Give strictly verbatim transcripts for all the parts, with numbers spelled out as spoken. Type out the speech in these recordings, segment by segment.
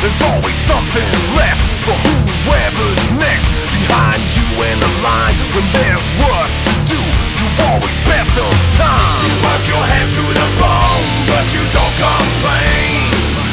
There's always something left for whoever's next. Behind you in the line, when there's work to do, you always spend some time. You work your hands to the bone, but you don't complain.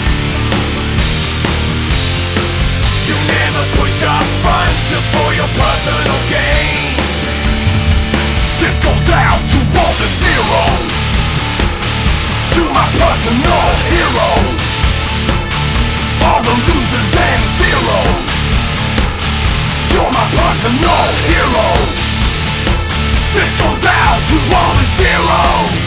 You never push up front just for your personal gain. This goes out to all the zeros, to my personal heroes, all the losers and zeros. You're my personal heroes. This goes out to all the zeros.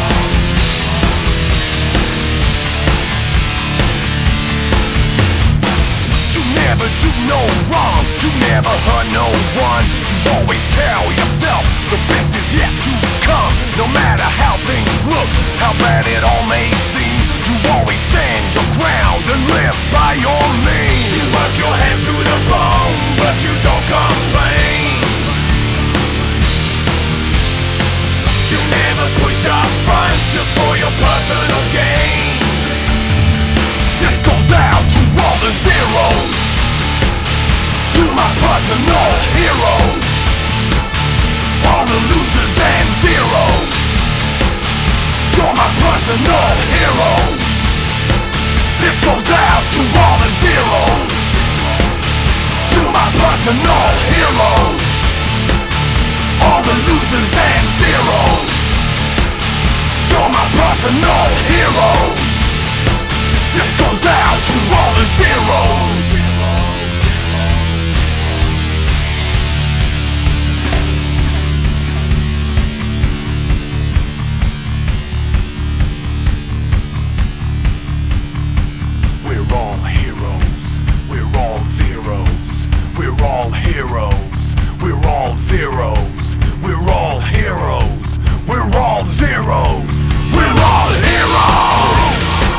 You never do no wrong, you never hurt no one. You always tell yourself the best is yet to come. No matter how things look, how bad it all may seem, you always stand your ground and live by your means. You work your hands to the bone, but you don't complain. You never push up front just for your personal gain. This goes out to all the zeros, to my personal heroes, all the losers and zeros. You're my personal heroes. This goes out to all the zeros, to my personal heroes, all the losers and zeros. You're my personal heroes. This goes out to all the zeros. Heroes, we're all zeros, we're all heroes, we're all zeros, we're all heroes.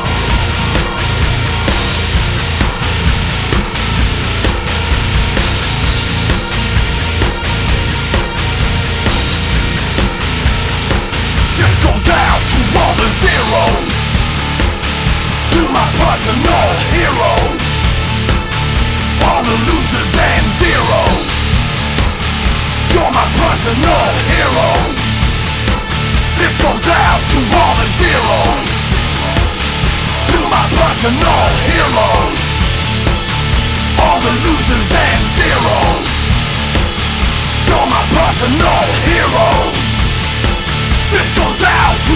This goes out to all the zeros, to my personal heroes, all the losers and zeros. You're my personal heroes. This goes out to all the zeros, to my personal heroes, all the losers and zeros. You're my personal heroes. This goes out to